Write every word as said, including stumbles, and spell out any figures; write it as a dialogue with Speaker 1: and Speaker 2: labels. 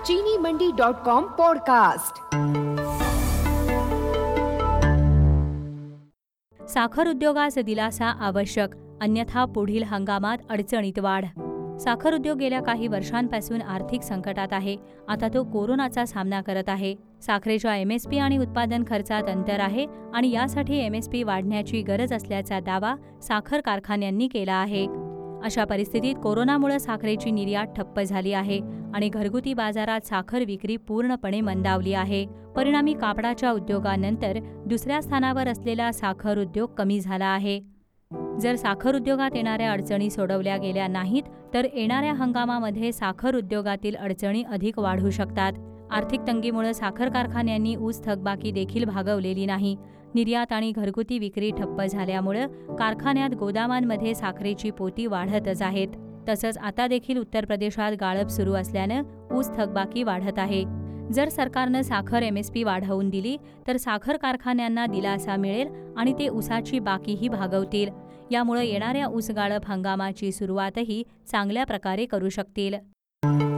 Speaker 1: चीनी मंडी dot com podcast.
Speaker 2: साखर उद्योगास दिलासा आवश्यक, अन्यथा पुढील हंगामात अडचणीत वाढ। साखर उद्योग गेल्या काही वर्षांपासून आर्थिक संकटात आहे। आता तो कोरोनाचा सामना करत आहे। साखरेच्या एमएसपी आणि उत्पादन खर्चात अंतर आहे आणि यासाठी एमएसपी वाढण्याची गरज असल्याचा दावा साखर कारखान्यांनी केला आहे। अशा परिस्थितीत कोरोनामुळे साखरेची निर्यात ठप्प झाली आहे आणि घरगुती बाजारात साखर विक्री पूर्णपणे मंदावली आहे। परिणामी कापडाच्या उद्योगानंतर दुसऱ्या स्थानावर असलेला साखर उद्योग कमी झाला आहे। जर साखर उद्योगात येणाऱ्या अडचणी सोडवल्या गेल्या नाहीत तर येणाऱ्या हंगामामध्ये साखर उद्योगातील अडचणी अधिक वाढू शकतात। आर्थिक तंगीमुळे साखर कारखान्यांनी ऊस थकबाकी देखील भागवलेली नाही। निर्यात आणि घरगुती विक्री ठप्प झाल्यामुळे कारखान्यात गोदामांमध्ये साखरेची पोती वाढतच आहेत। तसंच आता देखील उत्तर प्रदेशात गाळप सुरू असल्यानं ऊस थकबाकी वाढत आहे। जर सरकारनं साखर एमएसपी वाढवून दिली तर साखर कारखान्यांना दिलासा मिळेल आणि ते ऊसाची बाकीही भागवतील। यामुळे येणाऱ्या ऊस गाळप हंगामाची सुरुवातही चांगल्या प्रकारे करू शकतील।